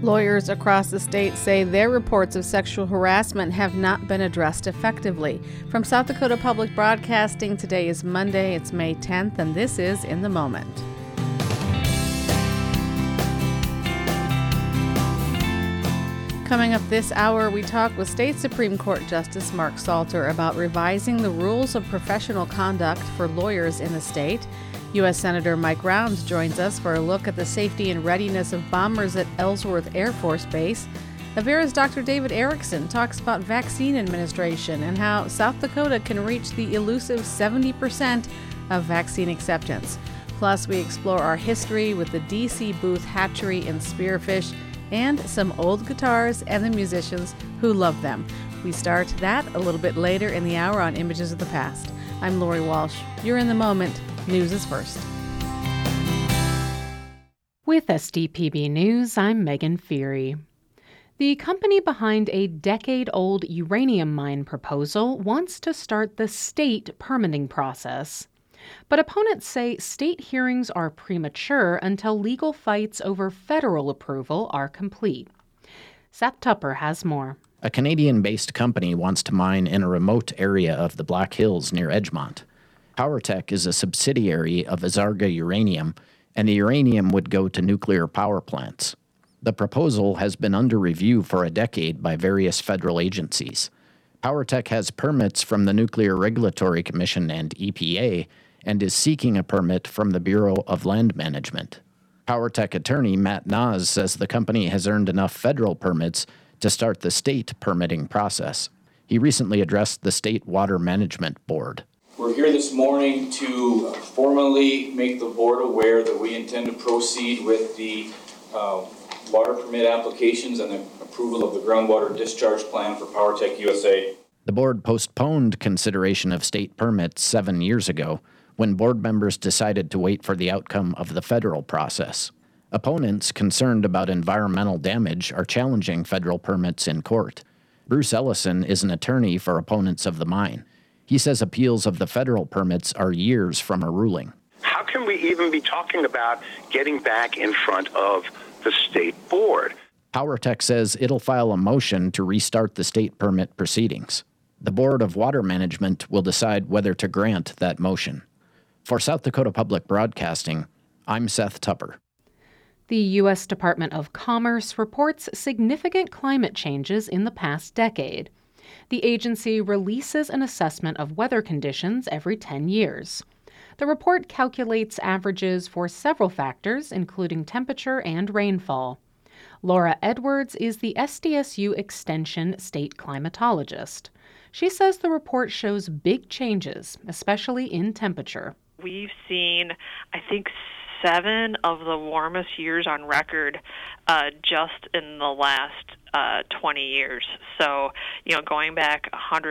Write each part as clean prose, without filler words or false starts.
Lawyers across the state say their reports of sexual harassment have not been addressed effectively. From South Dakota Public Broadcasting, today is Monday, it's May 10th, and this is In the Moment. Coming up this hour, we talk with State Supreme Court Justice Mark Salter about revising the rules of professional conduct for lawyers in the state. U.S. Senator Mike Rounds joins us for a look at the safety and readiness of bombers at Ellsworth Air Force Base. Avera's Dr. David Erickson talks about vaccine administration and how South Dakota can reach the elusive 70% of vaccine acceptance. Plus, we explore our history with the D.C. Booth Hatchery and Spearfish and some old guitars and the musicians who love them. We start that a little bit later in the hour on Images of the Past. I'm Lori Walsh. You're in the moment. News is first. With SDPB News, I'm Megan Feary. The company behind a decade-old uranium mine proposal wants to start the state permitting process. But opponents say state hearings are premature until legal fights over federal approval are complete. Seth Tupper has more. A Canadian-based company wants to mine in a remote area of the Black Hills near Edgemont. PowerTech is a subsidiary of Azarga Uranium, and the uranium would go to nuclear power plants. The proposal has been under review for a decade by various federal agencies. PowerTech has permits from the Nuclear Regulatory Commission and EPA, and is seeking a permit from the Bureau of Land Management. PowerTech attorney Matt Nas says the company has earned enough federal permits to start the state permitting process. He recently addressed the State Water Management Board. We're here this morning to formally make the board aware that we intend to proceed with the water permit applications and the approval of the groundwater discharge plan for PowerTech USA. The board postponed consideration of state permits 7 years ago when board members decided to wait for the outcome of the federal process. Opponents concerned about environmental damage are challenging federal permits in court. Bruce Ellison is an attorney for opponents of the mine. He says appeals of the federal permits are years from a ruling. How can we even be talking about getting back in front of the state board? PowerTech says it'll file a motion to restart the state permit proceedings. The Board of Water Management will decide whether to grant that motion. For South Dakota Public Broadcasting, I'm Seth Tupper. The U.S. Department of Commerce reports significant climate changes in the past decade. The agency releases an assessment of weather conditions every 10 years. The report calculates averages for several factors, including temperature and rainfall. Laura Edwards is the SDSU Extension state climatologist. She says the report shows big changes, especially in temperature. We've seen, I think, 7 of the warmest years on record just in the last 20 years. So, going back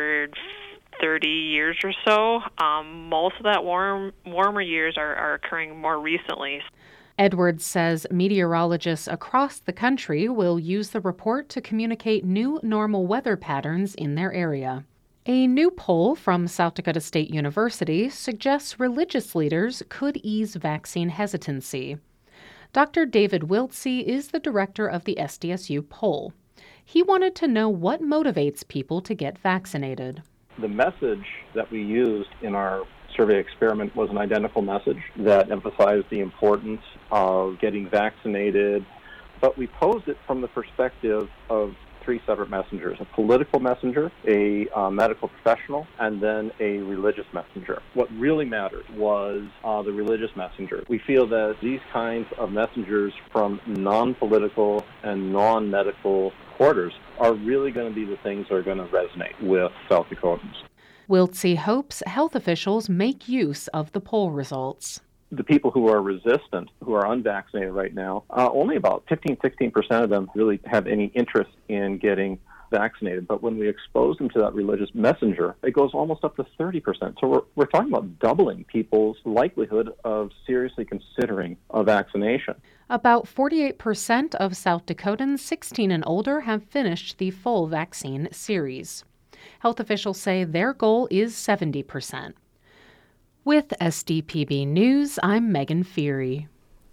130 years or so, most of that warmer years are occurring more recently. Edwards says meteorologists across the country will use the report to communicate new normal weather patterns in their area. A new poll from South Dakota State University suggests religious leaders could ease vaccine hesitancy. Dr. David Wiltsey is the director of the SDSU poll. He wanted to know what motivates people to get vaccinated. The message that we used in our survey experiment was an identical message that emphasized the importance of getting vaccinated, but we posed it from the perspective of 3 separate messengers: a political messenger, a medical professional, and then a religious messenger. What really mattered was the religious messenger. We feel that these kinds of messengers from non-political and non-medical quarters are really going to be the things that are going to resonate with South Dakotans. Wiltsey hopes health officials make use of the poll results. The people who are resistant, who are unvaccinated right now, only about 16% of them really have any interest in getting vaccinated. But when we expose them to that religious messenger, it goes almost up to 30%. So we're talking about doubling people's likelihood of seriously considering a vaccination. About 48% of South Dakotans 16 and older have finished the full vaccine series. Health officials say their goal is 70%. With SDPB News, I'm Megan Feary.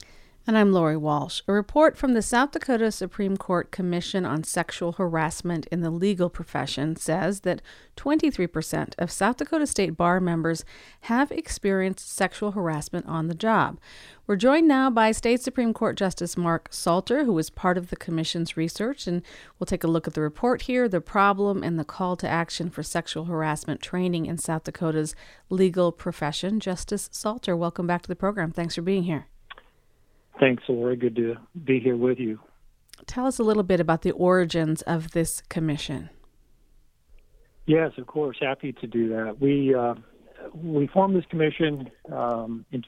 And I'm Lori Walsh. A report from the South Dakota Supreme Court Commission on Sexual Harassment in the Legal Profession says that 23% of South Dakota State Bar members have experienced sexual harassment on the job. We're joined now by State Supreme Court Justice Mark Salter, who is part of the Commission's research, and we'll take a look at the report here, the problem, and the call to action for sexual harassment training in South Dakota's legal profession. Justice Salter, welcome back to the program. Thanks for being here. Thanks, Laura. Good to be here with you. Tell us a little bit about the origins of this commission. Yes, of course. Happy to do that. We formed this commission in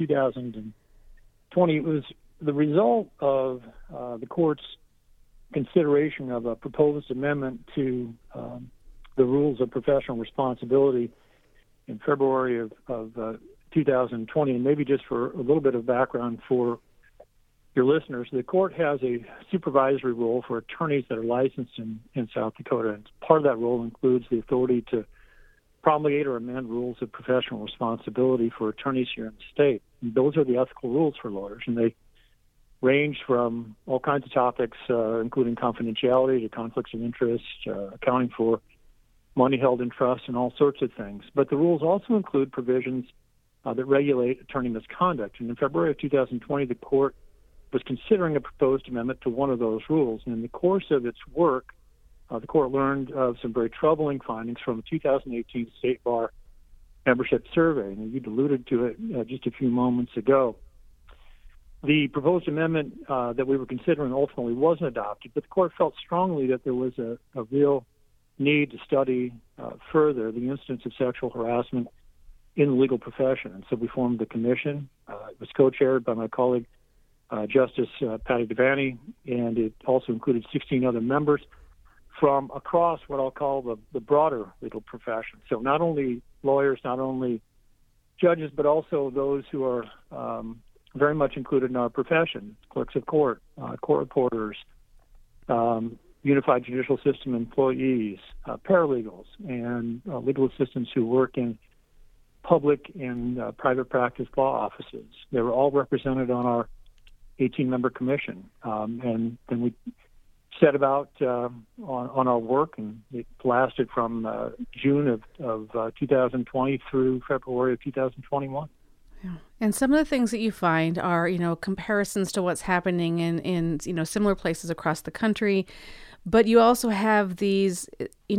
2020. It was the result of the court's consideration of a proposed amendment to the rules of professional responsibility in February of 2020. And maybe just for a little bit of background for your listeners, the court has a supervisory role for attorneys that are licensed in South Dakota. And part of that role includes the authority to promulgate or amend rules of professional responsibility for attorneys here in the state. And those are the ethical rules for lawyers, and they range from all kinds of topics, including confidentiality to conflicts of interest, accounting for money held in trust, and all sorts of things. But the rules also include provisions that regulate attorney misconduct. And in February of 2020, the court was considering a proposed amendment to one of those rules. And in the course of its work, the court learned of some very troubling findings from a 2018 State Bar membership survey. And you alluded to it just a few moments ago. The proposed amendment that we were considering ultimately wasn't adopted, but the court felt strongly that there was a real need to study further the instance of sexual harassment in the legal profession. And so we formed the commission. It was co-chaired by my colleague, Justice Patty Devaney, and it also included 16 other members from across what I'll call the broader legal profession. So not only lawyers, not only judges, but also those who are very much included in our profession: clerks of court, court reporters, Unified Judicial System employees, paralegals, and legal assistants who work in public and private practice law offices. They were all represented on our 18-member commission, and then we set about on our work, and it lasted from June of 2020 through February of 2021. Yeah. And some of the things that you find are, comparisons to what's happening in similar places across the country, but you also have these,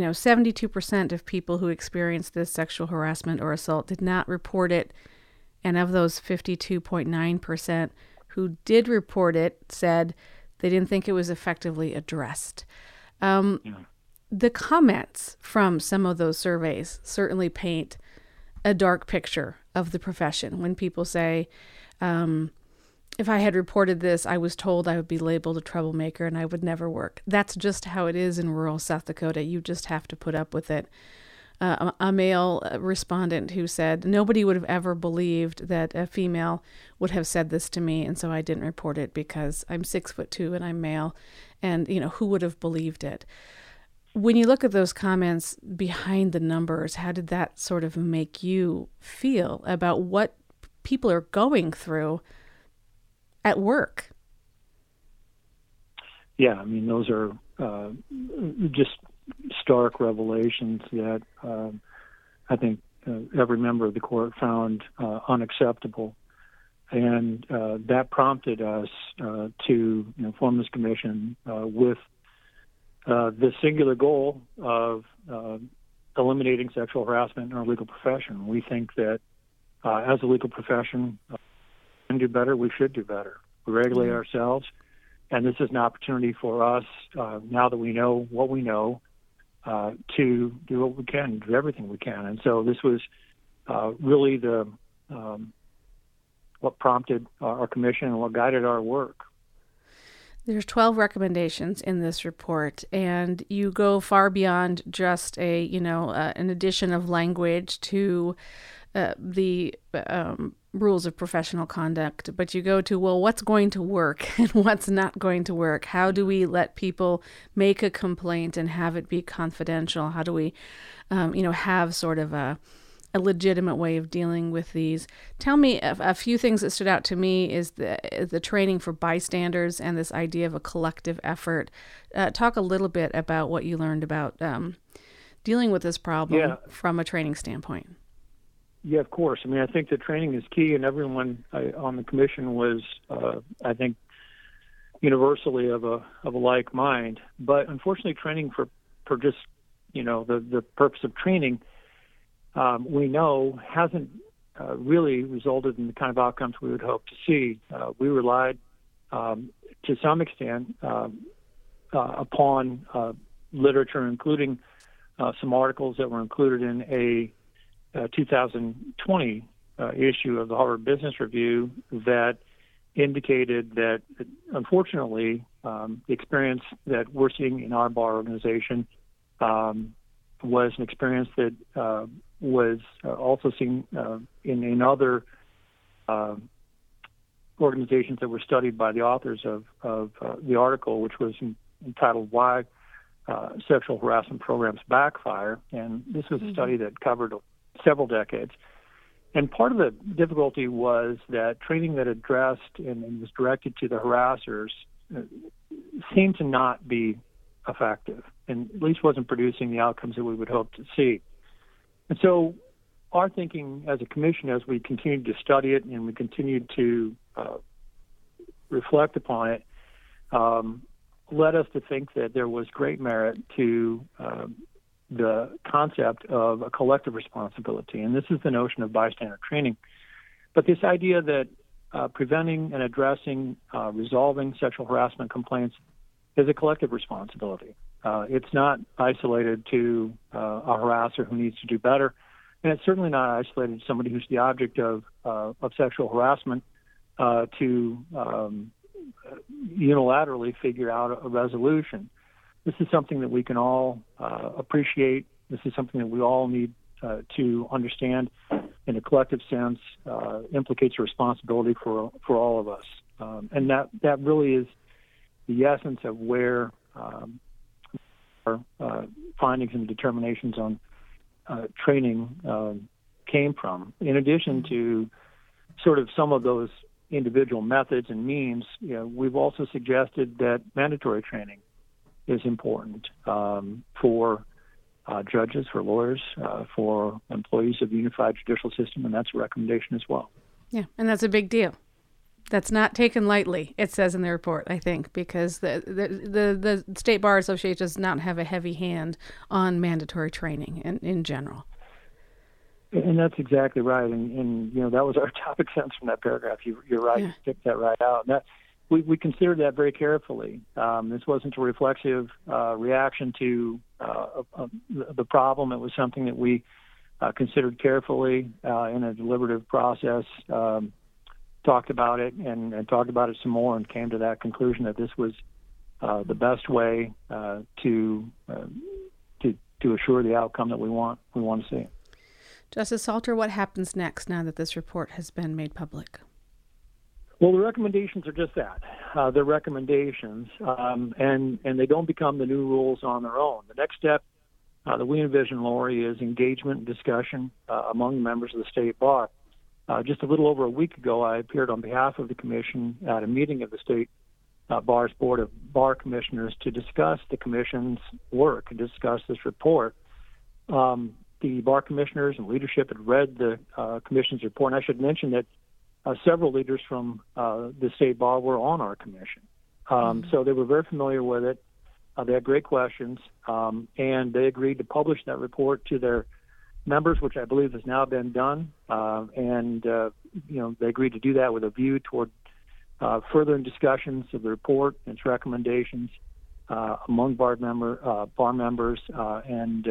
72% of people who experienced this sexual harassment or assault did not report it, and of those 52.9% who did report it said they didn't think it was effectively addressed. The comments from some of those surveys certainly paint a dark picture of the profession. When people say, if I had reported this, I was told I would be labeled a troublemaker and I would never work. That's just how it is in rural South Dakota. You just have to put up with it. A male respondent who said, nobody would have ever believed that a female would have said this to me, and so I didn't report it because I'm 6'2" and I'm male, and who would have believed it? When you look at those comments behind the numbers, how did that sort of make you feel about what people are going through at work? Yeah, I mean, those are just stark revelations that I think every member of the court found unacceptable. And that prompted us to form this commission with the singular goal of eliminating sexual harassment in our legal profession. We think that as a legal profession, we can do better, we should do better. We regulate ourselves, and this is an opportunity for us, now that we know what we know, to do what we can, do everything we can. And so this was really what prompted our commission and what guided our work. There's 12 recommendations in this report, and you go far beyond just an addition of language to the rules of professional conduct, but you go to, well, what's going to work and what's not going to work? How do we let people make a complaint and have it be confidential? How do we, have sort of a a legitimate way of dealing with these. Tell me a few things that stood out to me is the training for bystanders and this idea of a collective effort. Talk a little bit about what you learned about dealing with this problem from a training standpoint. Yeah, of course. I mean, I think the training is key, and everyone on the commission was, I think, universally of a like mind. But unfortunately, training for just the purpose of training, we know hasn't really resulted in the kind of outcomes we would hope to see. We relied to some extent upon literature, including some articles that were included in a 2020 issue of the Harvard Business Review that indicated that, unfortunately, the experience that we're seeing in our bar organization was an experience that was also seen in other organizations that were studied by the authors of the article, which was entitled "Why Sexual Harassment Programs Backfire." And this was a study that covered several decades. And part of the difficulty was that training that addressed and was directed to the harassers seemed to not be effective, and at least wasn't producing the outcomes that we would hope to see. And so our thinking as a commission, as we continued to study it and we continued to reflect upon it, led us to think that there was great merit to the concept of a collective responsibility. And this is the notion of bystander training. But this idea that preventing and addressing, resolving sexual harassment complaints is a collective responsibility. It's not isolated to a harasser who needs to do better, and it's certainly not isolated to somebody who's the object of sexual harassment to unilaterally figure out a resolution. This is something that we can all appreciate. This is something that we all need to understand in a collective sense, implicates a responsibility for all of us. And that really is the essence of where our findings and determinations on training came from. In addition to sort of some of those individual methods and means, we've also suggested that mandatory training is important for judges, for lawyers, for employees of the unified judicial system, and that's a recommendation as well. Yeah, and that's a big deal. That's not taken lightly, it says in the report, I think, because the State Bar Association does not have a heavy hand on mandatory training in general. And that's exactly right. And that was our topic sentence from that paragraph. You're right. You picked that right out. And that we considered that very carefully. This wasn't a reflexive reaction to the problem. It was something that we considered carefully in a deliberative process, talked about it and talked about it some more, and came to that conclusion that this was the best way to assure the outcome that we want to see. Justice Salter, what happens next now that this report has been made public? Well, the recommendations are just that. They're recommendations, and they don't become the new rules on their own. The next step that we envision, Lori, is engagement and discussion among members of the State Bar. Just a little over a week ago, I appeared on behalf of the Commission at a meeting of the State Bar's Board of Bar Commissioners to discuss the Commission's work and discuss this report. The Bar Commissioners and leadership had read the Commission's report, and I should mention that several leaders from the State Bar were on our Commission. So they were very familiar with it. They had great questions, and they agreed to publish that report to their members, which I believe has now been done. They agreed to do that with a view toward further discussions of the report and its recommendations among bar members and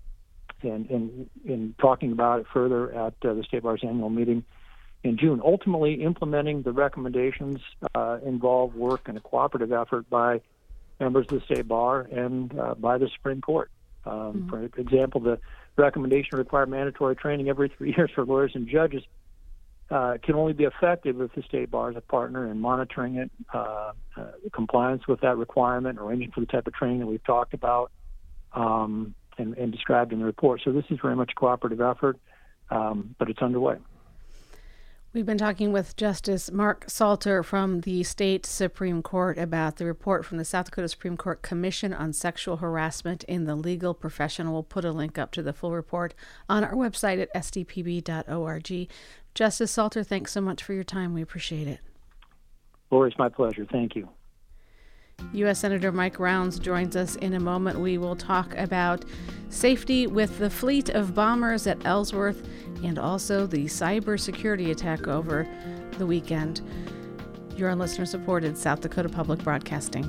talking about it further at the State Bar's annual meeting in June. Ultimately, implementing the recommendations involve work and a cooperative effort by members of the State Bar and by the Supreme Court. For example, the recommendation to require mandatory training every 3 years for lawyers and judges can only be effective if the State Bar is a partner in monitoring it, compliance with that requirement, arranging for the type of training that we've talked about and described in the report. So this is very much a cooperative effort. but it's underway. We've been talking with Justice Mark Salter from the state Supreme Court about the report from the South Dakota Supreme Court Commission on Sexual Harassment in the Legal Profession. We'll put a link up to the full report on our website at sdpb.org. Justice Salter, thanks so much for your time. We appreciate it. Lori, it's my pleasure. Thank you. U.S. Senator Mike Rounds joins us in a moment. We will talk about safety with the fleet of bombers at Ellsworth and also the cybersecurity attack over the weekend. You're on listener-supported South Dakota Public Broadcasting.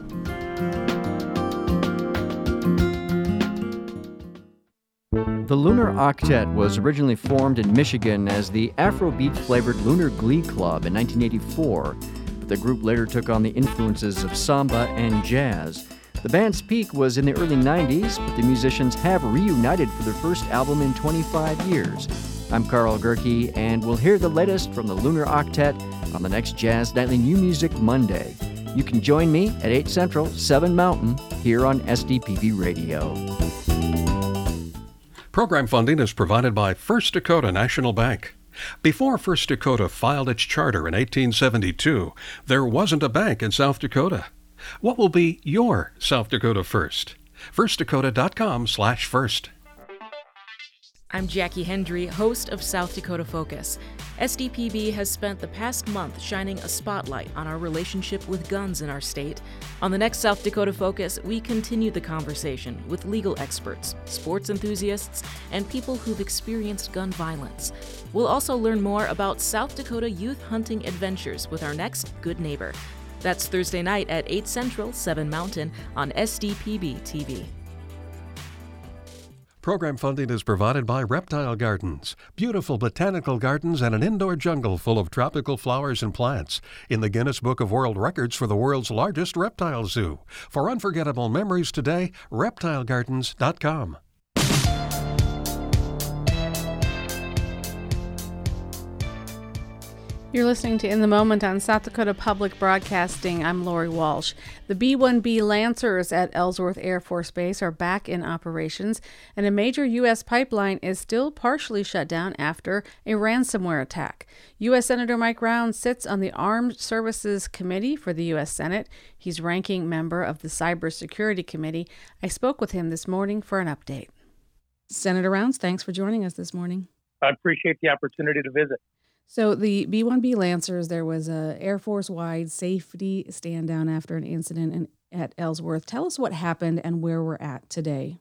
The Lunar Octet was originally formed in Michigan as the Afrobeat-flavored Lunar Glee Club in 1984. The group later took on the influences of samba and jazz. The band's peak was in the early 90s, but the musicians have reunited for their first album in 25 years. I'm Carl Gerke, and we'll hear the latest from the Lunar Octet on the next Jazz Nightly New Music Monday. You can join me at 8 Central, 7 Mountain, here on SDPB Radio. Program funding is provided by First Dakota National Bank. Before First Dakota filed its charter in 1872, there wasn't a bank in South Dakota. What will be your South Dakota first? firstdakota.com/first. I'm Jackie Hendry, host of South Dakota Focus. SDPB has spent the past month shining a spotlight on our relationship with guns in our state. On the next South Dakota Focus, we continue the conversation with legal experts, sports enthusiasts, and people who've experienced gun violence. We'll also learn more about South Dakota youth hunting adventures with our next Good Neighbor. That's Thursday night at 8 Central, 7 Mountain on SDPB TV. Program funding is provided by Reptile Gardens, beautiful botanical gardens and an indoor jungle full of tropical flowers and plants, in the Guinness Book of World Records for the world's largest reptile zoo. For unforgettable memories today, reptilegardens.com. You're listening to In the Moment on South Dakota Public Broadcasting. I'm Lori Walsh. The B-1B Lancers at Ellsworth Air Force Base are back in operations, and a major U.S. pipeline is still partially shut down after a ransomware attack. U.S. Senator Mike Rounds sits on the Armed Services Committee for the U.S. Senate. He's ranking member of the Cybersecurity Committee. I spoke with him this morning for an update. Senator Rounds, thanks for joining us this morning. I appreciate the opportunity to visit. So the B-1B Lancers, there was a Air Force-wide safety stand-down after an incident at Ellsworth. Tell us what happened and where we're at today.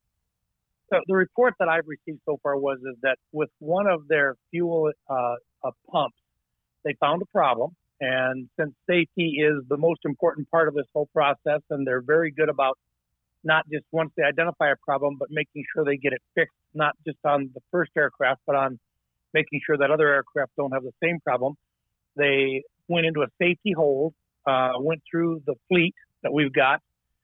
So the report that I've received so far is that with one of their fuel pumps, they found a problem. And since safety is the most important part of this whole process, and they're very good about not just once they identify a problem, but making sure they get it fixed, not just on the first aircraft, but on making sure that other aircraft don't have the same problem. They went into a safety hold, went through the fleet that we've got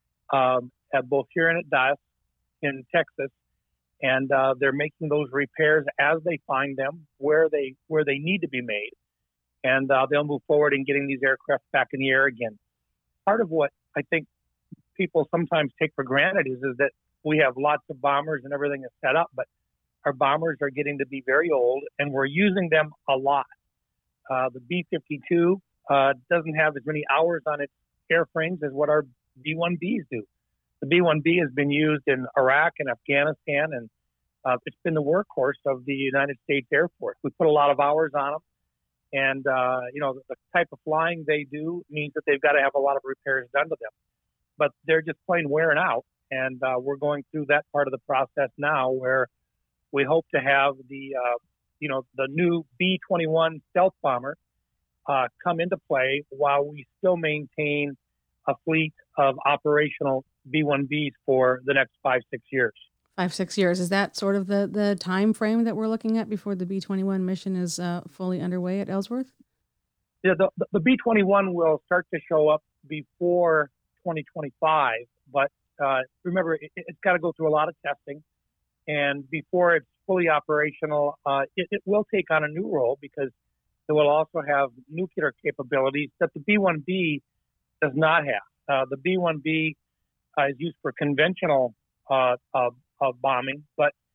at both here and at Dyess in Texas, and they're making those repairs as they find them, where they need to be made, and they'll move forward in getting these aircraft back in the air again. Part of what I think people sometimes take for granted is that we have lots of bombers and everything is set up, but our bombers are getting to be very old, and we're using them a lot. The B-52 doesn't have as many hours on its airframes as what our B-1Bs do. The B-1B has been used in Iraq and Afghanistan, and it's been the workhorse of the United States Air Force. We put a lot of hours on them, and the type of flying they do means that they've got to have a lot of repairs done to them. But they're just plain wearing out, and we're going through that part of the process now where we hope to have the new B-21 stealth bomber come into play while we still maintain a fleet of operational B-1Bs for the next 5-6 years. 5-6 years. Is that sort of the time frame that we're looking at before the B-21 mission is fully underway at Ellsworth? Yeah, the B-21 will start to show up before 2025, but remember, it's got to go through a lot of testing. And before it's fully operational, it will take on a new role because it will also have nuclear capabilities that the B-1B does not have. The B-1B is used for conventional bombing, but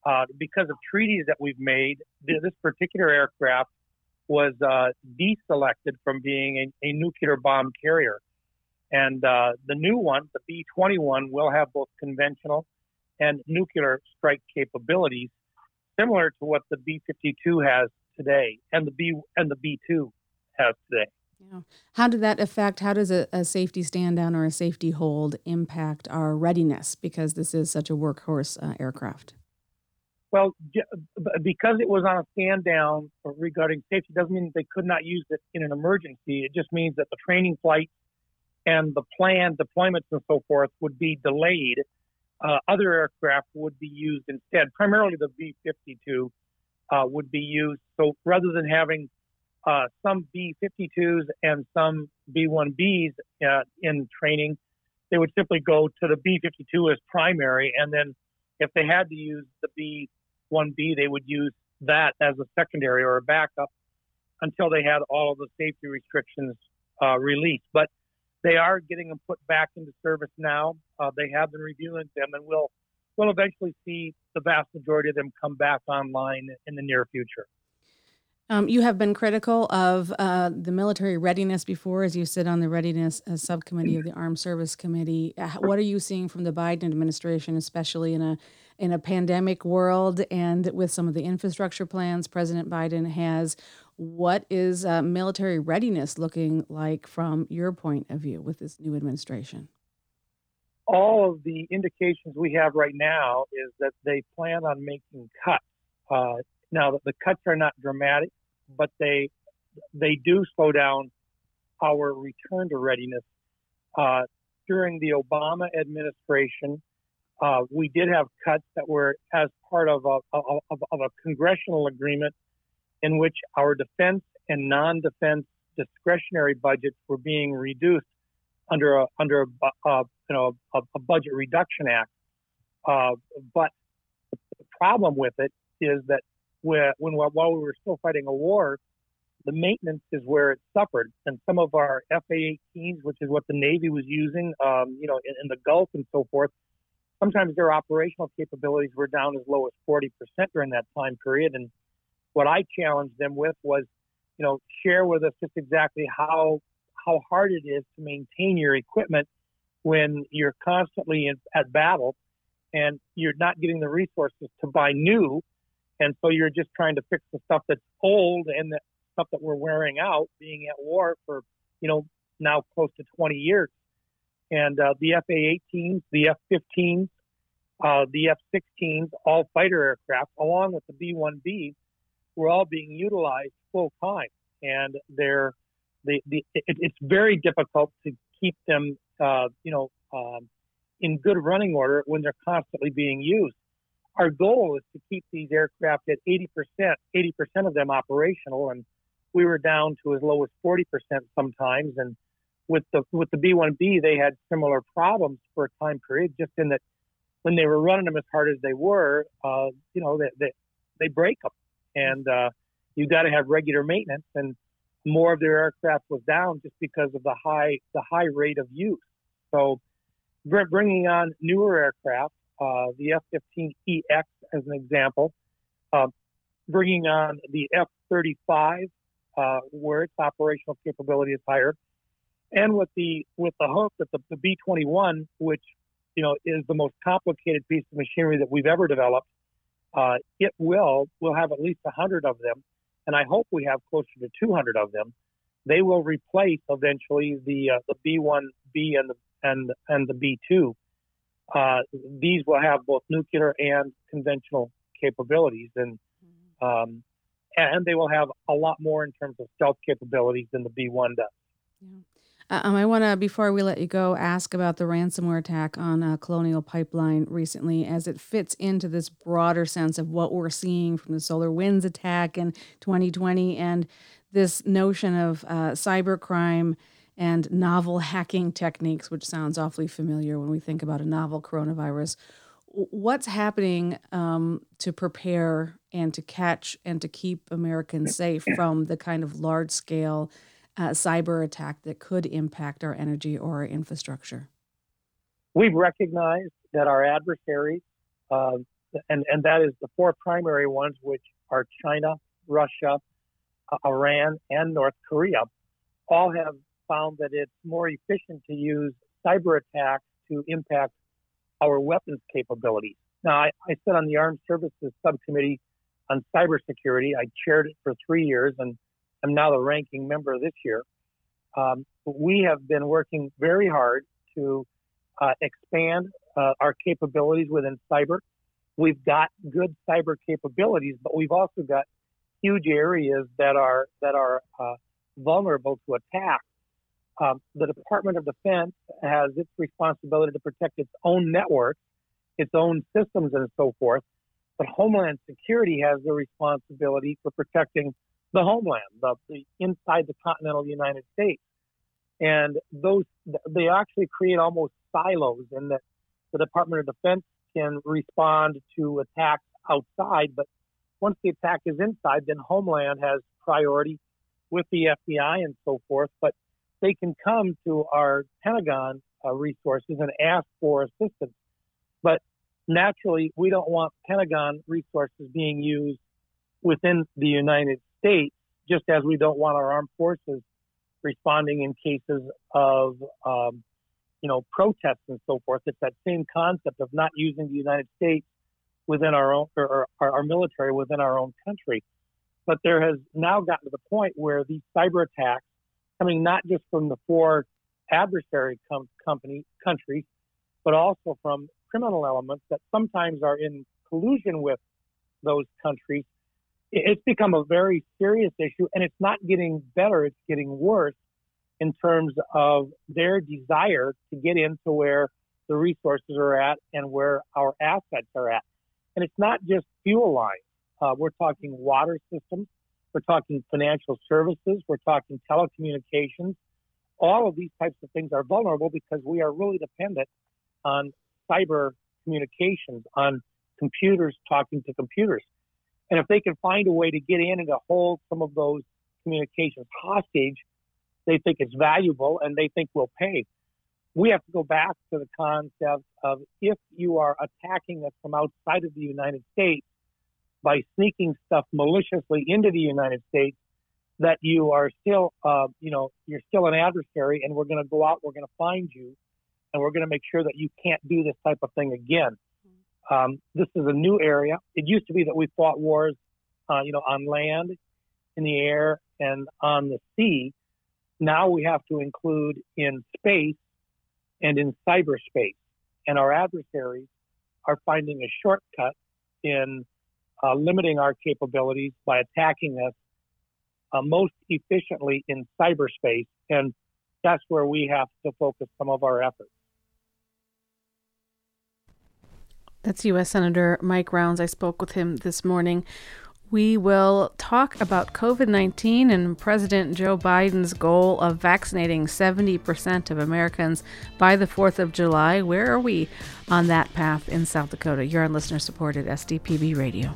because of treaties that we've made, this particular aircraft was deselected from being a nuclear bomb carrier. And the new one, the B-21, will have both conventional and nuclear strike capabilities, similar to what the B-52 has today, and the B-2 has today. Yeah. How does a safety stand down or a safety hold impact our readiness, because this is such a workhorse aircraft? Well, because it was on a stand down regarding safety doesn't mean that they could not use it in an emergency. It just means that the training flights and the planned deployments and so forth would be delayed. Other aircraft would be used instead. Primarily the B-52 would be used. So rather than having some B-52s and some B-1Bs in training, they would simply go to the B-52 as primary, and then if they had to use the B-1B, they would use that as a secondary or a backup until they had all of the safety restrictions released. But they are getting them put back into service now. They have been reviewing them, and we'll eventually see the vast majority of them come back online in the near future. You have been critical of the military readiness before, as you sit on the readiness subcommittee of the Armed Service Committee. What are you seeing from the Biden administration, especially in a pandemic world and with some of the infrastructure plans President Biden has? What is military readiness looking like from your point of view with this new administration? All of the indications we have right now is that they plan on making cuts. Now, the cuts are not dramatic, but they do slow down our return to readiness. During the Obama administration, we did have cuts that were as part of a congressional agreement in which our defense and non-defense discretionary budgets were being reduced under a budget reduction act. But the problem with it is that while we were still fighting a war, the maintenance is where it suffered. And some of our FA-18s, which is what the Navy was using, in the Gulf and so forth, sometimes their operational capabilities were down as low as 40% during that time period. And what I challenged them with was, share with us just exactly how hard it is to maintain your equipment when you're constantly at battle and you're not getting the resources to buy new. And so you're just trying to fix the stuff that's old and the stuff that we're wearing out, being at war for, now close to 20 years. And the FA-18s, the F-15s, the F-16s, all fighter aircraft, along with the B-1B, were all being utilized full time. And it's very difficult to keep them, in good running order when they're constantly being used. Our goal is to keep these aircraft at 80% of them operational, and we were down to as low as 40% sometimes. And with the B-1B, they had similar problems for a time period, just in that when they were running them as hard as they were, they break them, and you got to have regular maintenance. And more of their aircraft was down just because of the high rate of use. So bringing on newer aircraft, the F-15EX as an example, bringing on the F-35, where its operational capability is higher, and with the hope that the B-21, which is the most complicated piece of machinery that we've ever developed, we'll have at least 100 of them, and I hope we have closer to 200 of them. They will replace eventually the B-1B and the B-2. These will have both nuclear and conventional capabilities, and they will have a lot more in terms of stealth capabilities than the B-1 does. Yeah. I want to, before we let you go, ask about the ransomware attack on Colonial Pipeline recently, as it fits into this broader sense of what we're seeing from the SolarWinds attack in 2020 and this notion of cybercrime and novel hacking techniques, which sounds awfully familiar when we think about a novel coronavirus. What's happening to prepare and to catch and to keep Americans safe from the kind of large-scale cyber attack that could impact our energy or our infrastructure? We've recognized that our adversaries and that is the four primary ones, which are China, Russia, Iran, and North Korea, all have found that it's more efficient to use cyber attacks to impact our weapons capabilities. Now, I sit on the Armed Services Subcommittee on Cybersecurity. I chaired it for 3 years, and I'm now the ranking member this year. We have been working very hard to expand our capabilities within cyber. We've got good cyber capabilities, but we've also got huge areas that are vulnerable to attack. The Department of Defense has its responsibility to protect its own networks, its own systems, and so forth. But Homeland Security has the responsibility for protecting the homeland, the inside the continental United States. And they actually create almost silos in that the Department of Defense can respond to attacks outside, but once the attack is inside, then Homeland has priority with the FBI and so forth. But they can come to our Pentagon resources and ask for assistance. But naturally, we don't want Pentagon resources being used within the United States, just as we don't want our armed forces responding in cases of, protests and so forth. It's that same concept of not using the United States within our own, or our military within our own country. But there has now gotten to the point where these cyber attacks, coming not just from the four adversary countries, but also from criminal elements that sometimes are in collusion with those countries, it's become a very serious issue, and it's not getting better, it's getting worse in terms of their desire to get into where the resources are at and where our assets are at. And it's not just fuel lines. We're talking water systems, we're talking financial services, we're talking telecommunications. All of these types of things are vulnerable because we are really dependent on cyber communications, on computers talking to computers. And if they can find a way to get in and to hold some of those communications hostage, they think it's valuable and they think we'll pay. We have to go back to the concept of if you are attacking us from outside of the United States by sneaking stuff maliciously into the United States, that you are still, you're still an adversary, and we're going to go out, we're going to find you, and we're going to make sure that you can't do this type of thing again. This is a new area. It used to be that we fought wars, on land, in the air, and on the sea. Now we have to include in space and in cyberspace. And our adversaries are finding a shortcut in limiting our capabilities by attacking us most efficiently in cyberspace. And that's where we have to focus some of our efforts. That's U.S. Senator Mike Rounds. I spoke with him this morning. We will talk about COVID-19 and President Joe Biden's goal of vaccinating 70% of Americans by the 4th of July. Where are we on that path in South Dakota? You're on listener-supported SDPB Radio.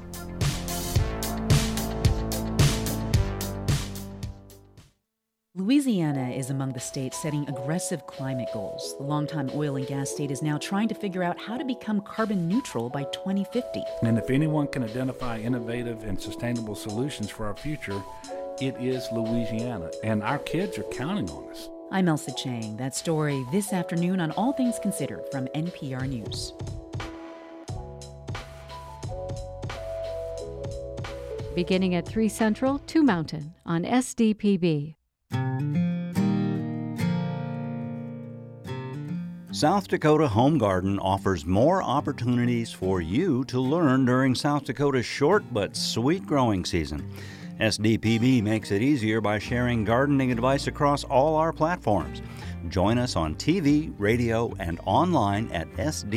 Louisiana is among the states setting aggressive climate goals. The longtime oil and gas state is now trying to figure out how to become carbon neutral by 2050. And if anyone can identify innovative and sustainable solutions for our future, it is Louisiana. And our kids are counting on us. I'm Elsa Chang. That story this afternoon on All Things Considered from NPR News. Beginning at 3 Central, 2 Mountain on SDPB. South Dakota Home Garden offers more opportunities for you to learn during South Dakota's short but sweet growing season. SDPB makes it easier by sharing gardening advice across all our platforms. Join us on TV, radio, and online at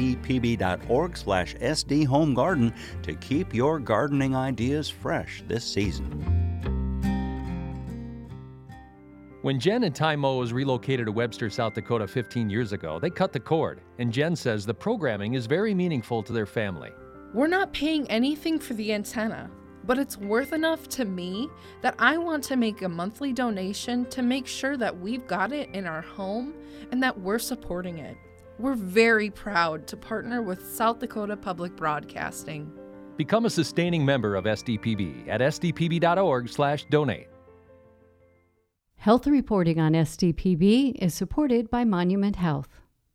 sdpb.org/sdhomegarden to keep your gardening ideas fresh this season. When Jen and Ty Mose relocated to Webster, South Dakota 15 years ago, they cut the cord, and Jen says the programming is very meaningful to their family. We're not paying anything for the antenna, but it's worth enough to me that I want to make a monthly donation to make sure that we've got it in our home and that we're supporting it. We're very proud to partner with South Dakota Public Broadcasting. Become a sustaining member of SDPB at sdpb.org/donate. Health reporting on SDPB is supported by Monument Health.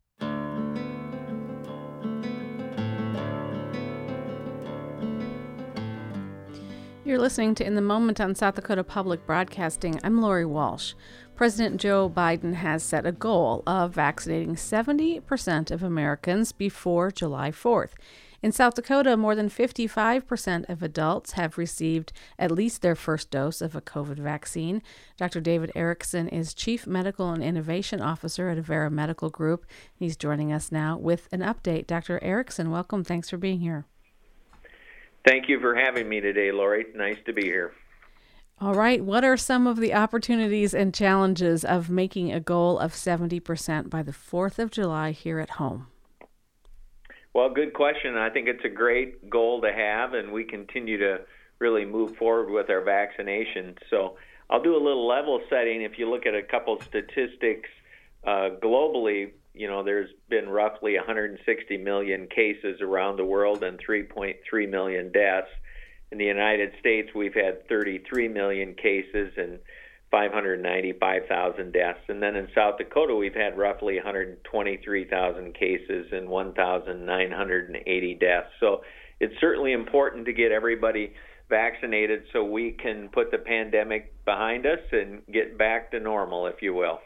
You're listening to In the Moment on South Dakota Public Broadcasting. I'm Lori Walsh. President Joe Biden has set a goal of vaccinating 70% of Americans before July 4th. In South Dakota, more than 55% of adults have received at least their first dose of a COVID vaccine. Dr. David Erickson is Chief Medical and Innovation Officer at Avera Medical Group. He's joining us now with an update. Dr. Erickson, welcome. Thanks for being here. Thank you for having me today, Lori. Nice to be here. All right. What are some of the opportunities and challenges of making a goal of 70% by the 4th of July here at home? Well, good question. I think it's a great goal to have, and we continue to really move forward with our vaccinations. So I'll do a little level setting. If you look at a couple statistics globally, there's been roughly 160 million cases around the world and 3.3 million deaths. In the United States, we've had 33 million cases and 595,000 deaths. And then in South Dakota, we've had roughly 123,000 cases and 1,980 deaths. So it's certainly important to get everybody vaccinated so we can put the pandemic behind us and get back to normal, if you will.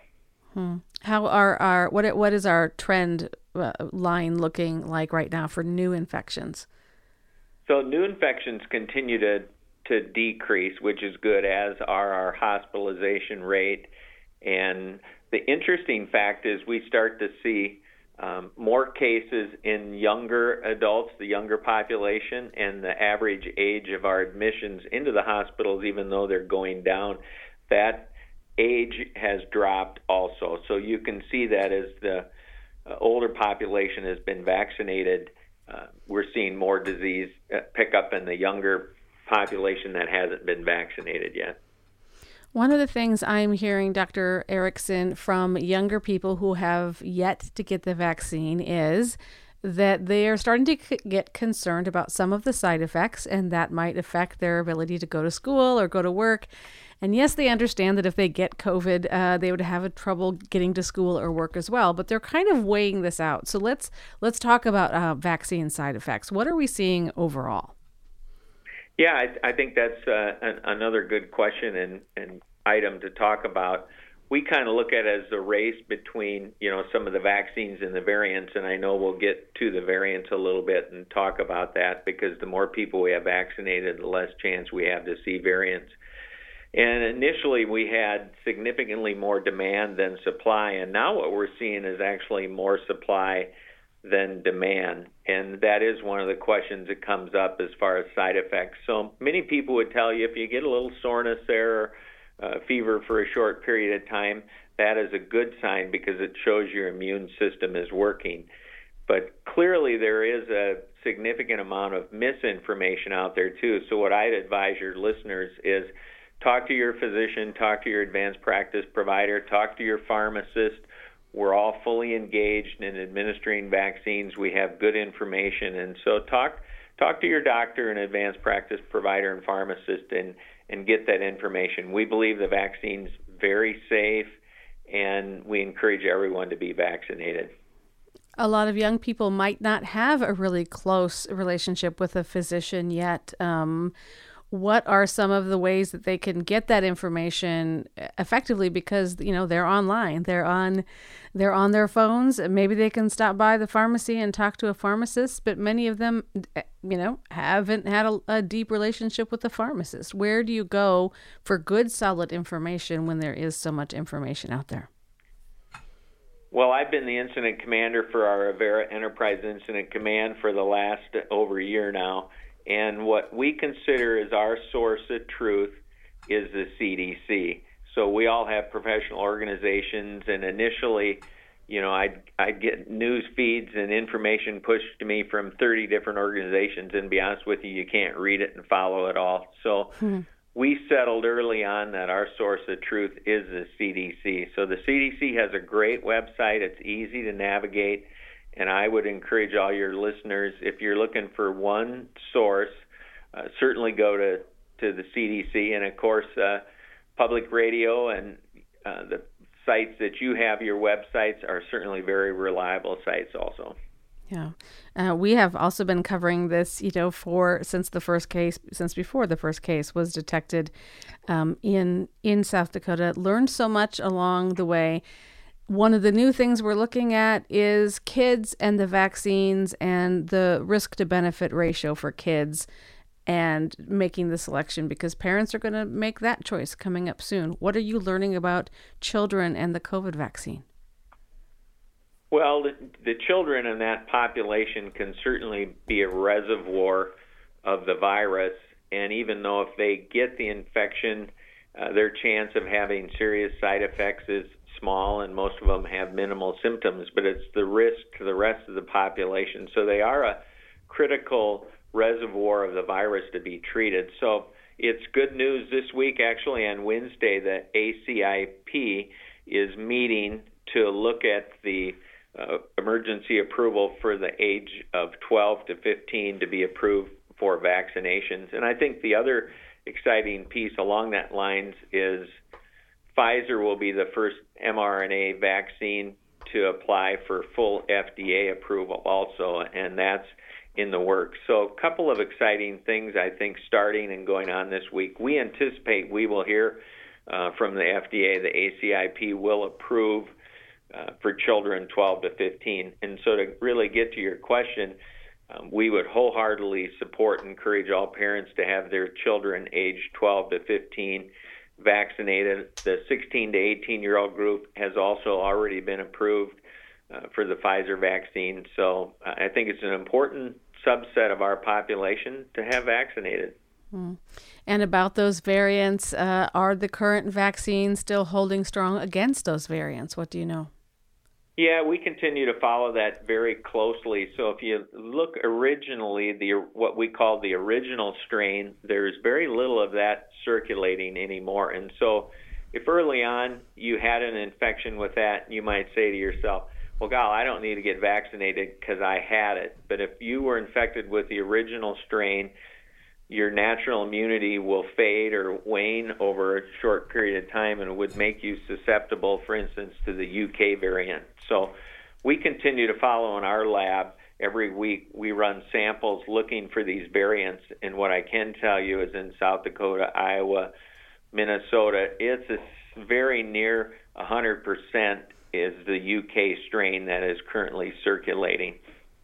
How are what is our trend line looking like right now for new infections? So new infections continue to decrease, which is good, as are our hospitalization rate. And the interesting fact is we start to see more cases in younger adults, the younger population, and the average age of our admissions into the hospitals, even though they're going down, that age has dropped also. So you can see that as the older population has been vaccinated, we're seeing more disease pick up in the younger population that hasn't been vaccinated yet. One of the things I'm hearing, Dr. Erickson, from younger people who have yet to get the vaccine is that they are starting to get concerned about some of the side effects, and that might affect their ability to go to school or go to work. And yes, they understand that if they get COVID, they would have trouble getting to school or work as well. But they're kind of weighing this out. So let's talk about vaccine side effects. What are we seeing overall? Yeah, I think that's another good question and item to talk about. We kind of look at it as a race between, some of the vaccines and the variants, and I know we'll get to the variants a little bit and talk about that, because the more people we have vaccinated, the less chance we have to see variants. And initially we had significantly more demand than supply, and now what we're seeing is actually more supply than demand. And that is one of the questions that comes up as far as side effects. So many people would tell you if you get a little soreness there or fever for a short period of time, that is a good sign because it shows your immune system is working. But clearly there is a significant amount of misinformation out there too. So what I'd advise your listeners is talk to your physician, talk to your advanced practice provider, talk to your pharmacist. We're all fully engaged in administering vaccines. We have good information. And so talk to your doctor and advanced practice provider and pharmacist and get that information. We believe the vaccine's very safe, and we encourage everyone to be vaccinated. A lot of young people might not have a really close relationship with a physician yet. What are some of the ways that they can get that information effectively? Because, they're online, they're on their phones. Maybe they can stop by the pharmacy and talk to a pharmacist, but many of them, haven't had a deep relationship with the pharmacist. Where do you go for good, solid information when there is so much information out there? Well, I've been the incident commander for our Avera Enterprise Incident Command for the last over a year now. And what we consider as our source of truth is the CDC. So we all have professional organizations, and initially, I'd get news feeds and information pushed to me from 30 different organizations, and to be honest with you, you can't read it and follow it all. So we settled early on that our source of truth is the CDC. So the CDC has a great website. It's easy to navigate. And I would encourage all your listeners, if you're looking for one source, certainly go to the CDC. And, of course, public radio and the sites that you have, your websites, are certainly very reliable sites also. Yeah. We have also been covering this, since before the first case was detected in South Dakota. Learned so much along the way. One of the new things we're looking at is kids and the vaccines and the risk to benefit ratio for kids and making the selection, because parents are going to make that choice coming up soon. What are you learning about children and the COVID vaccine? Well, the children in that population can certainly be a reservoir of the virus, and even though if they get the infection, their chance of having serious side effects is small, and most of them have minimal symptoms, but it's the risk to the rest of the population. So they are a critical reservoir of the virus to be treated. So it's good news this week. Actually, on Wednesday, the ACIP is meeting to look at the emergency approval for the age of 12 to 15 to be approved for vaccinations. And I think the other exciting piece along that lines is Pfizer will be the first mRNA vaccine to apply for full FDA approval also, and that's in the works. So a couple of exciting things, I think, starting and going on this week. We anticipate we will hear from the FDA. The ACIP will approve for children 12 to 15. And so to really get to your question, we would wholeheartedly support and encourage all parents to have their children aged 12 to 15 vaccinated. The 16 to 18-year-old group has also already been approved for the Pfizer vaccine. So I think it's an important subset of our population to have vaccinated. And about those variants, are the current vaccines still holding strong against those variants? What do you know? Yeah, we continue to follow that very closely. So if you look originally, what we call the original strain, there's very little of that circulating anymore. And so if early on you had an infection with that, you might say to yourself, well, I don't need to get vaccinated because I had it. But if you were infected with the original strain, your natural immunity will fade or wane over a short period of time, and it would make you susceptible, for instance, to the UK variant. So we continue to follow in our lab. Every week we run samples looking for these variants, and what I can tell you is in South Dakota, Iowa, Minnesota, it's very near 100% is the UK strain that is currently circulating.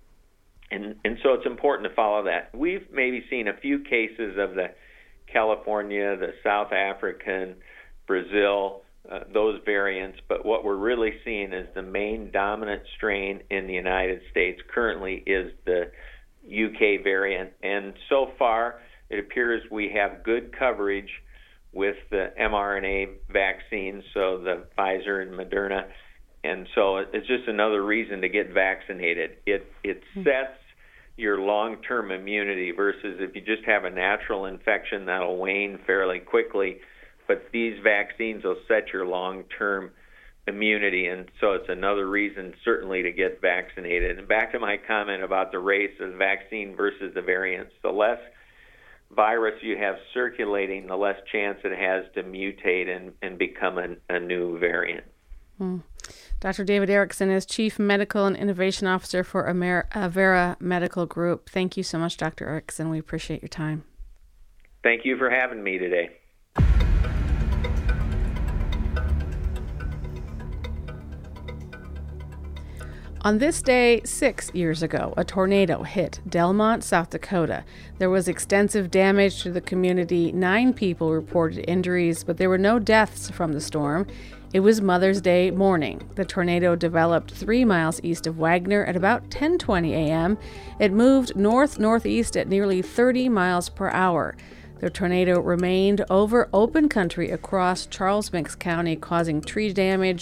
And so it's important to follow that. We've maybe seen a few cases of the California, the South African, Brazil, those variants, but what we're really seeing is the main dominant strain in the United States currently is the UK variant. And so far, it appears we have good coverage with the mRNA vaccines, so the Pfizer and Moderna. And so it's just another reason to get vaccinated. It sets your long-term immunity versus if you just have a natural infection that'll wane fairly quickly. But these vaccines will set your long-term immunity, and so it's another reason certainly to get vaccinated. And back to my comment about the race of the vaccine versus the variants, the less virus you have circulating, the less chance it has to mutate and become a new variant. Dr. David Erickson is Chief Medical and Innovation Officer for Avera Medical Group. Thank you so much, Dr. Erickson. We appreciate your time. Thank you for having me today. On this day 6 years ago, a tornado hit Delmont, South Dakota. There was extensive damage to the community. 9 people reported injuries, but there were no deaths from the storm. It was Mother's Day morning. The tornado developed 3 miles east of Wagner at about 10:20 a.m. It moved north-northeast at nearly 30 miles per hour. The tornado remained over open country across Charles Mix County, causing tree damage,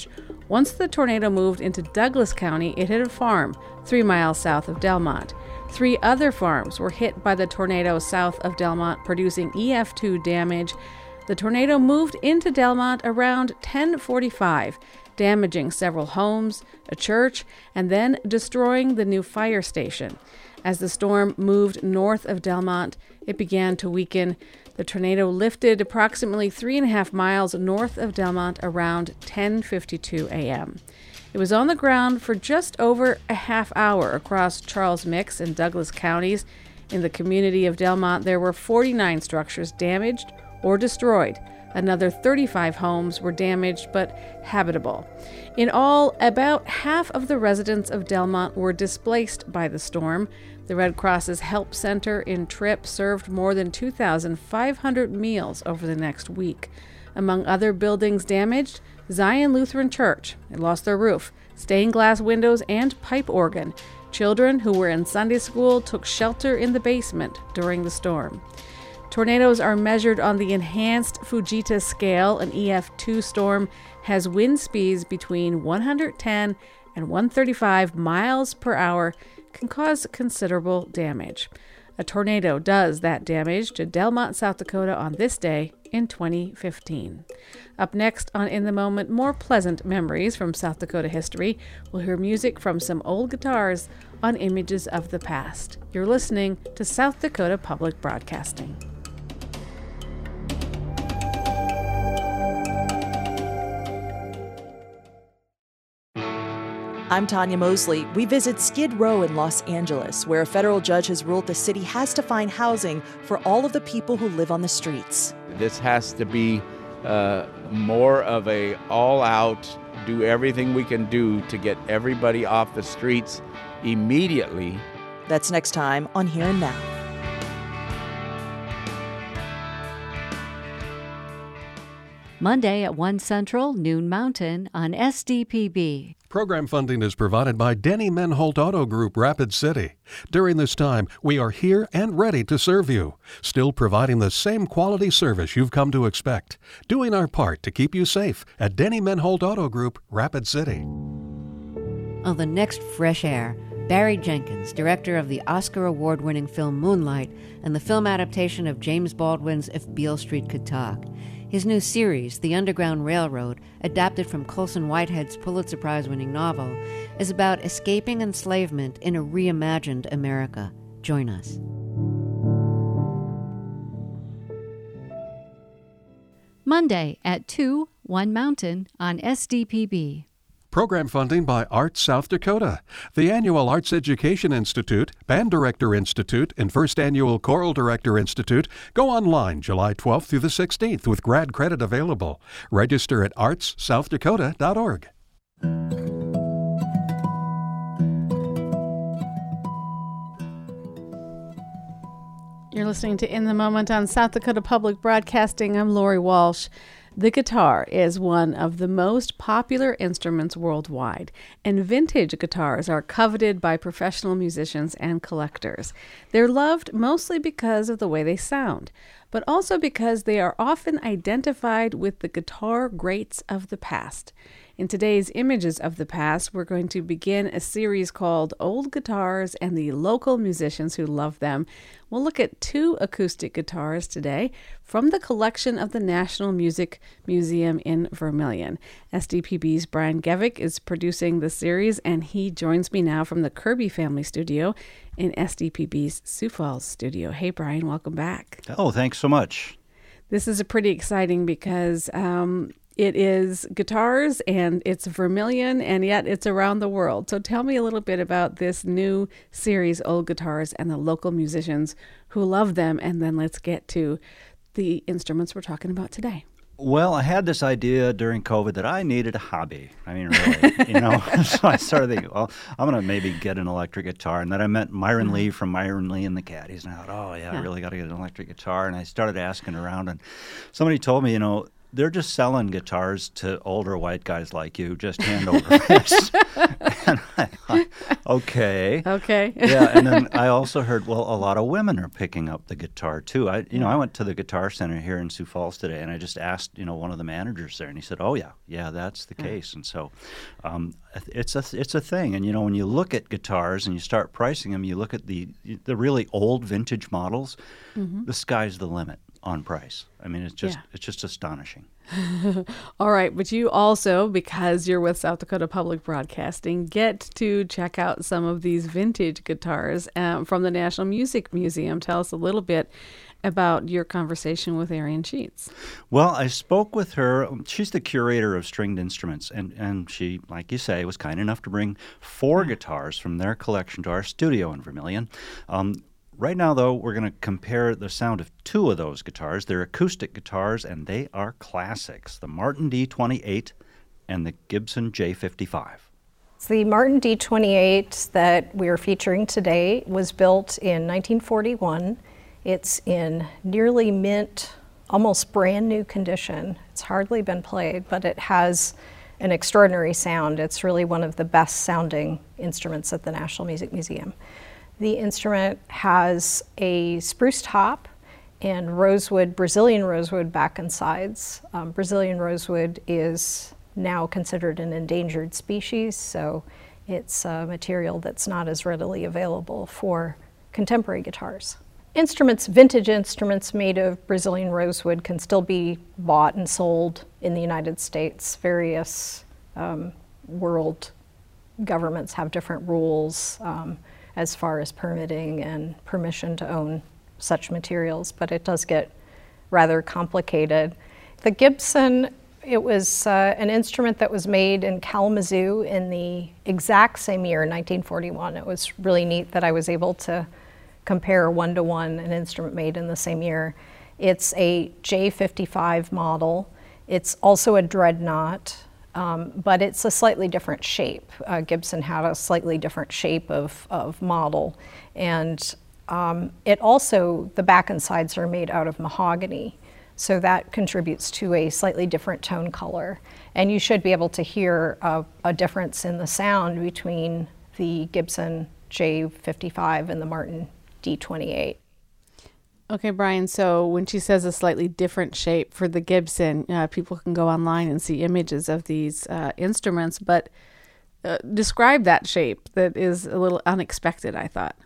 Once the tornado moved into Douglas County, it hit a farm 3 miles south of Delmont. 3 other farms were hit by the tornado south of Delmont, producing EF2 damage. The tornado moved into Delmont around 10:45, damaging several homes, a church, and then destroying the new fire station. As the storm moved north of Delmont, it began to weaken. The tornado lifted approximately 3.5 miles north of Delmont around 10:52 a.m. It was on the ground for just over a half hour across Charles Mix and Douglas counties. In the community of Delmont, there were 49 structures damaged or destroyed. Another 35 homes were damaged but habitable. In all, about half of the residents of Delmont were displaced by the storm. The Red Cross's Help Center in Tripp served more than 2,500 meals over the next week. Among other buildings damaged, Zion Lutheran Church. It lost their roof, stained glass windows, and pipe organ. Children who were in Sunday school took shelter in the basement during the storm. Tornadoes are measured on the enhanced Fujita scale. An EF2 storm has wind speeds between 110 and 135 miles per hour, can cause considerable damage. A tornado does that damage to Delmont, South Dakota on this day in 2015. Up next on In the Moment, more pleasant memories from South Dakota history. We'll hear music from some old guitars on Images of the Past. You're listening to South Dakota Public Broadcasting. I'm Tanya Mosley. We visit Skid Row in Los Angeles, where a federal judge has ruled the city has to find housing for all of the people who live on the streets. This has to be more of a all-out, do everything we can do to get everybody off the streets immediately. That's next time on Here and Now. Monday at 1 Central, noon Mountain on SDPB. Program funding is provided by Denny Menholt Auto Group, Rapid City. During this time, we are here and ready to serve you, still providing the same quality service you've come to expect, doing our part to keep you safe at Denny Menholt Auto Group, Rapid City. On the next Fresh Air, Barry Jenkins, director of the Oscar award-winning film Moonlight and the film adaptation of James Baldwin's If Beale Street Could Talk. His new series, The Underground Railroad, adapted from Colson Whitehead's Pulitzer Prize-winning novel, is about escaping enslavement in a reimagined America. Join us. Monday at 2, 1 Mountain on SDPB. Program funding by Arts South Dakota, the annual Arts Education Institute, Band Director Institute, and First Annual Choral Director Institute go online July 12th through the 16th with grad credit available. Register at artssouthdakota.org. You're listening to In the Moment on South Dakota Public Broadcasting. I'm Lori Walsh. The guitar is one of the most popular instruments worldwide, and vintage guitars are coveted by professional musicians and collectors. They're loved mostly because of the way they sound, but also because they are often identified with the guitar greats of the past. In today's Images of the Past, we're going to begin a series called Old Guitars and the Local Musicians Who Love Them. We'll look at 2 acoustic guitars today from the collection of the National Music Museum in Vermilion. SDPB's Brian Gevick is producing the series, and he joins me now from the Kirby Family Studio in SDPB's Sioux Falls studio. Hey, Brian, welcome back. Oh, thanks so much. This is pretty exciting because it is guitars and it's Vermilion, and yet it's around the world. So tell me a little bit about this new series, Old Guitars and the Local Musicians Who Love Them, and then let's get to the instruments we're talking about today. Well, I had this idea during COVID that I needed a hobby. I mean, really, So I started thinking, well, I'm going to maybe get an electric guitar. And then I met Myron Lee from Myron Lee and the Caddies. And I thought, I really got to get an electric guitar. And I started asking around, and somebody told me, they're just selling guitars to older white guys like you, just hand over fist. And I thought, Okay. Okay. Yeah, and then I also heard, well, a lot of women are picking up the guitar too. I went to the Guitar Center here in Sioux Falls today, and I just asked, one of the managers there, and he said, "Oh yeah, that's the case." And so, it's a thing. And when you look at guitars and you start pricing them, you look at the really old vintage models. Mm-hmm. The sky's the limit on price. I mean, it's just astonishing. All right, but you also, because you're with South Dakota Public Broadcasting, get to check out some of these vintage guitars from the National Music Museum. Tell us a little bit about your conversation with Arian Sheets. Well, I spoke with her. She's the curator of stringed instruments, and she, like you say, was kind enough to bring 4 guitars from their collection to our studio in Vermilion. Right now, though, we're going to compare the sound of 2 of those guitars. They're acoustic guitars, and they are classics, the Martin D28 and the Gibson J55. So the Martin D28 that we're featuring today was built in 1941. It's in nearly mint, almost brand new condition. It's hardly been played, but it has an extraordinary sound. It's really one of the best sounding instruments at the National Music Museum. The instrument has a spruce top and Brazilian rosewood back and sides. Brazilian rosewood is now considered an endangered species, so it's a material that's not as readily available for contemporary guitars. Vintage instruments made of Brazilian rosewood can still be bought and sold in the United States. Various world governments have different rules as far as permitting and permission to own such materials, but it does get rather complicated. The Gibson, it was an instrument that was made in Kalamazoo in the exact same year, 1941. It was really neat that I was able to compare 1-to-1 an instrument made in the same year. It's a J55 model. It's also a dreadnought. But it's a slightly different shape. Gibson had a slightly different shape of model. And it also, the back and sides are made out of mahogany. So that contributes to a slightly different tone color. And you should be able to hear a difference in the sound between the Gibson J55 and the Martin D28. Okay, Brian, so when she says a slightly different shape for the Gibson, people can go online and see images of these instruments, but describe that shape that is a little unexpected, I thought.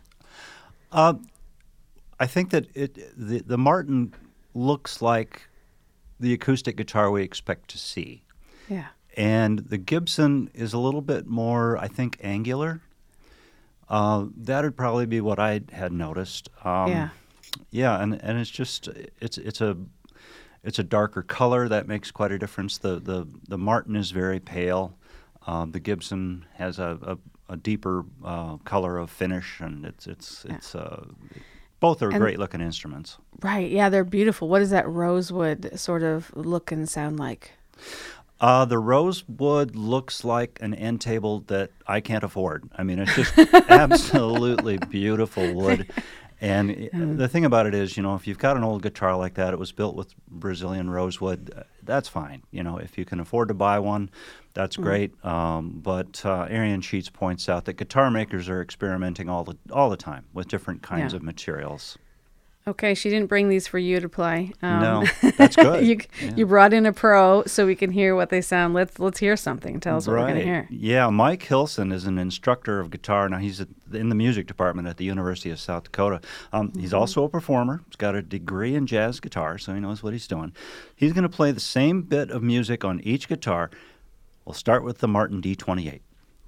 I think that the Martin looks like the acoustic guitar we expect to see. Yeah. And the Gibson is a little bit more, I think, angular. That would probably be what I had noticed. Yeah, and it's just it's a darker color that makes quite a difference. The Martin is very pale. The Gibson has a deeper color of finish, and it's both are great looking instruments. Right. Yeah, they're beautiful. What does that rosewood sort of look and sound like? The rosewood looks like an end table that I can't afford. I mean, it's just absolutely beautiful wood. And the thing about it is, if you've got an old guitar like that, it was built with Brazilian rosewood, that's fine. If you can afford to buy one, that's great. But Arian Sheets points out that guitar makers are experimenting all the time with different kinds of materials. Okay, she didn't bring these for you to play. No, that's good. You brought in a pro so we can hear what they sound. Let's hear something. Tell us what we're going to hear. Yeah, Mike Hilson is an instructor of guitar. Now, he's in the music department at the University of South Dakota. He's also a performer. He's got a degree in jazz guitar, so he knows what he's doing. He's going to play the same bit of music on each guitar. We'll start with the Martin D28.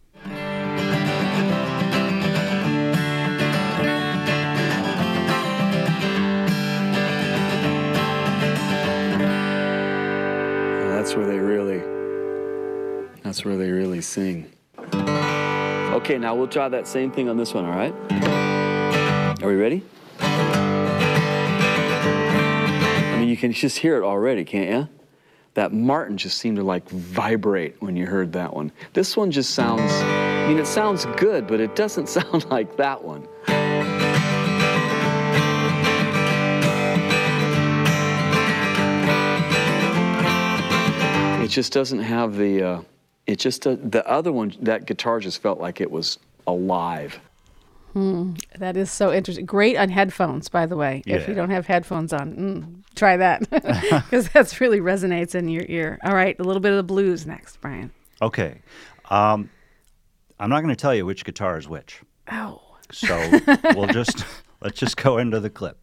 That's where they really sing. Okay, now we'll try that same thing on this one, all right? Are we ready? I mean, you can just hear it already, can't you? That Martin just seemed to vibrate when you heard that one. This one just sounds, it sounds good, but it doesn't sound like that one. It just doesn't have the, the other one, that guitar just felt like it was alive. That is so interesting. Great on headphones, by the way. If you don't have headphones on, try that because that really resonates in your ear. All right, a little bit of the blues next, Brian. Okay. I'm not going to tell you which guitar is which. Oh. So let's just go into the clip.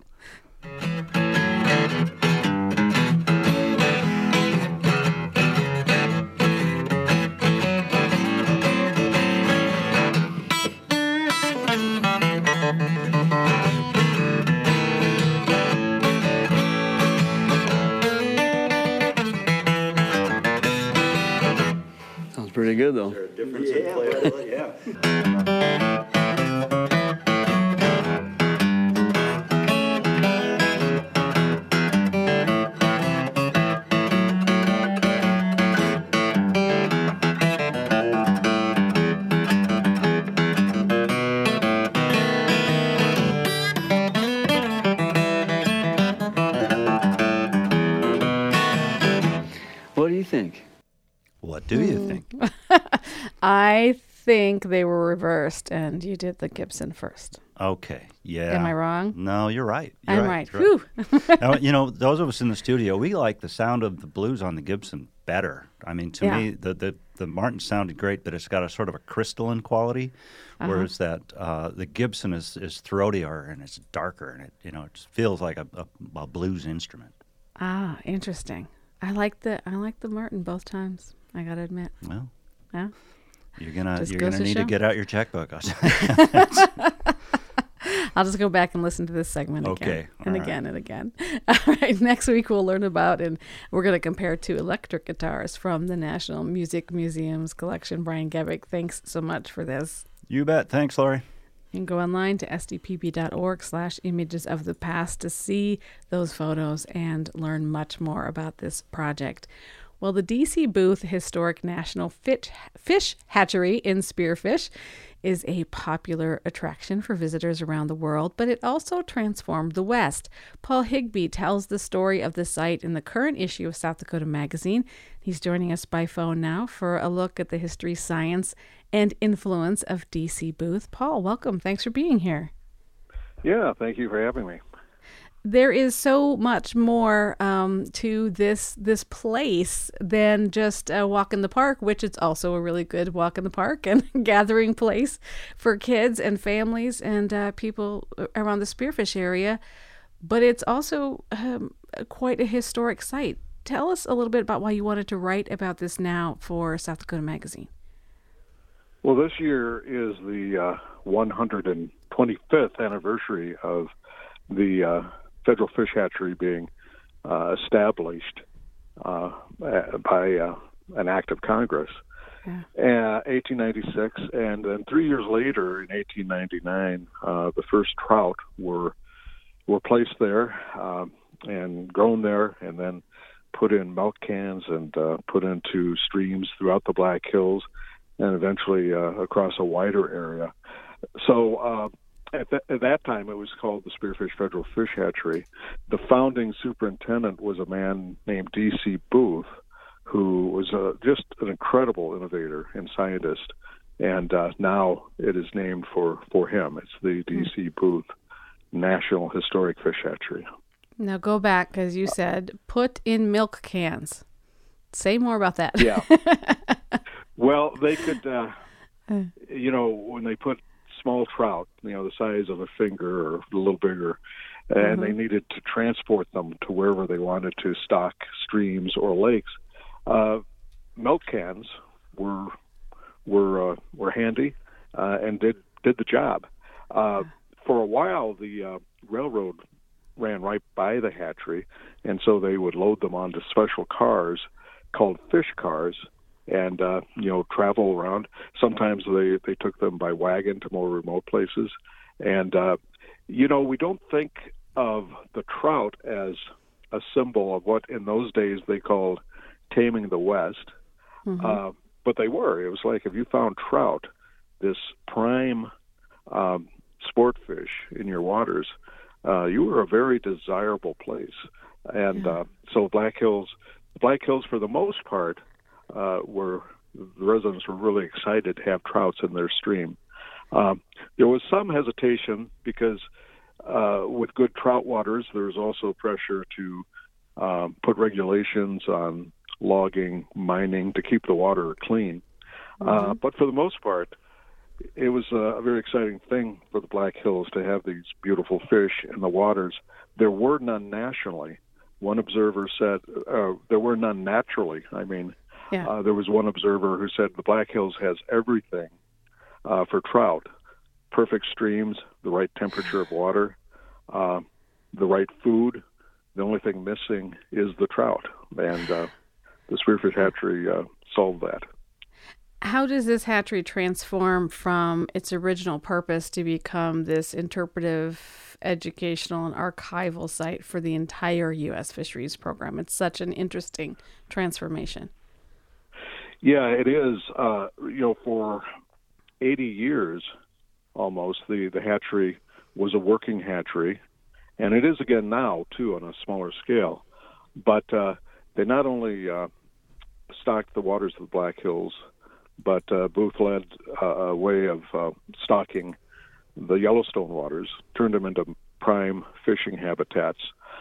Sounds pretty good, though. Is there a difference in play? Yeah. What do you think? What do you think? I think they were reversed, and you did the Gibson first. Okay, yeah. Am I wrong? No, you're right. I'm right. Whew. Now, those of us in the studio, we like the sound of the blues on the Gibson better. I mean, to me, the Martin sounded great, but it's got a sort of a crystalline quality, whereas that the Gibson is throatier and it's darker, and it feels like a blues instrument. Ah, interesting. I like the Martin both times. I gotta admit. Well, yeah. You're gonna to need show. to get out your checkbook. I'll just go back and listen to this segment again. Okay. And again and again. All right. Next week we'll learn about, and we're going to compare two electric guitars from the National Music Museum's collection. Brian Gebick, thanks so much for this. You bet. Thanks, Lori. You can go online to sdpb.org/images of the past to see those photos and learn much more about this project. Well, the D.C. Booth Historic National Fish Hatchery in Spearfish is a popular attraction for visitors around the world, but it also transformed the West. Paul Higby tells the story of the site in the current issue of South Dakota Magazine. He's joining us by phone now for a look at the history, science, and influence of D.C. Booth. Paul, welcome. Thanks for being here. Yeah, thank you for having me. There is so much more to this place than just a walk in the park, which is also a really good walk in the park and gathering place for kids and families and people around the Spearfish area. But it's also quite a historic site. Tell us a little bit about why you wanted to write about this now for South Dakota Magazine. Well, this year is the 125th anniversary of the Federal Fish Hatchery being established by an act of Congress. 1896, and then 3 years later, in 1899, the first trout were placed there and grown there, and then put in milk cans and put into streams throughout the Black Hills, and eventually across a wider area. So at that time, it was called the Spearfish Federal Fish Hatchery. The founding superintendent was a man named D.C. Booth, who was just an incredible innovator and scientist, and now it is named for him. It's the D.C. Booth National Historic Fish Hatchery. Now go back, because you said put in milk cans. Say more about that. Yeah. Well, they could, when they put small trout, the size of a finger or a little bigger, and they needed to transport them to wherever they wanted to stock streams or lakes. Milk cans were handy and did the job. For a while, the railroad ran right by the hatchery, and so they would load them onto special cars called fish cars, and travel around. Sometimes they took them by wagon to more remote places, and we don't think of the trout as a symbol of what in those days they called taming the West, but they were. It was like if you found trout, this prime sport fish in your waters, you were a very desirable place, and so Black Hills for the most part. Where the residents were really excited to have trouts in their stream. There was some hesitation because with good trout waters, there's also pressure to put regulations on logging, mining to keep the water clean. But for the most part, it was a very exciting thing for the Black Hills to have these beautiful fish in the waters. There were none nationally. One observer said there were none naturally. I mean, there was one observer who said the Black Hills has everything for trout. Perfect streams, the right temperature of water, the right food. The only thing missing is the trout. And the Spearfish Hatchery solved that. How does this hatchery transform from its original purpose to become this interpretive, educational, and archival site for the entire U.S. fisheries program? It's such an interesting transformation. Yeah, it is. For 80 years almost, the hatchery was a working hatchery, and it is again now, too, on a smaller scale. But they not only stocked the waters of the Black Hills, but Booth led a way of stocking the Yellowstone waters, turned them into prime fishing habitats.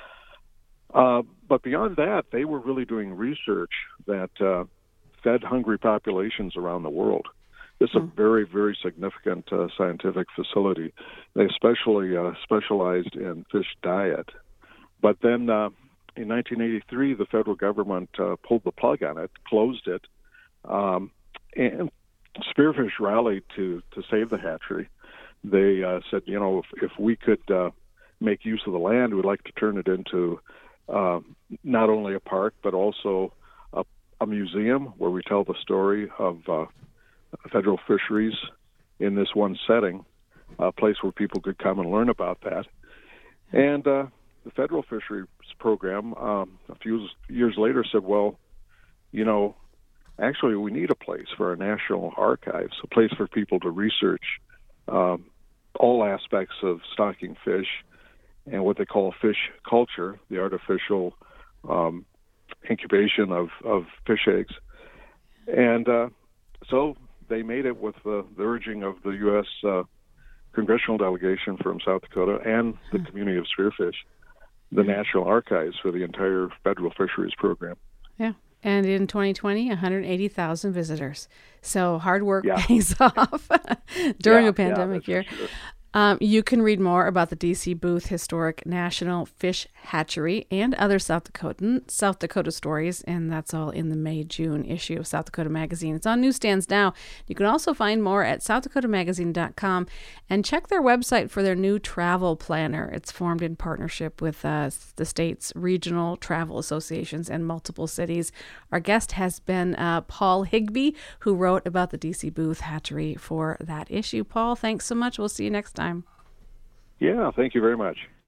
But beyond that, they were really doing research that fed hungry populations around the world. This is a very, very significant scientific facility. They especially specialized in fish diet. But then in 1983, the federal government pulled the plug on it, closed it, and Spearfish rallied to save the hatchery. They said, if we could make use of the land, we'd like to turn it into not only a park, but also a museum where we tell the story of federal fisheries in this one setting, a place where people could come and learn about that. And the federal fisheries program, a few years later, said, well, actually, we need a place for our national archives, a place for people to research all aspects of stocking fish and what they call fish culture, the artificial incubation of fish eggs. And so they made it with the urging of the U.S. congressional delegation from South Dakota and the community of Spearfish, the National Archives for the entire federal fisheries program. Yeah. And in 2020, 180,000 visitors. So hard work pays off during a pandemic year. Sure. You can read more about the D.C. Booth Historic National Fish Hatchery and other South Dakota stories, and that's all in the May-June issue of South Dakota Magazine. It's on newsstands now. You can also find more at southdakota.magazine.com and check their website for their new travel planner. It's formed in partnership with the state's regional travel associations and multiple cities. Our guest has been Paul Higbee, who wrote about the D.C. Booth Hatchery for that issue. Paul, thanks so much. We'll see you next time. Yeah, thank you very much.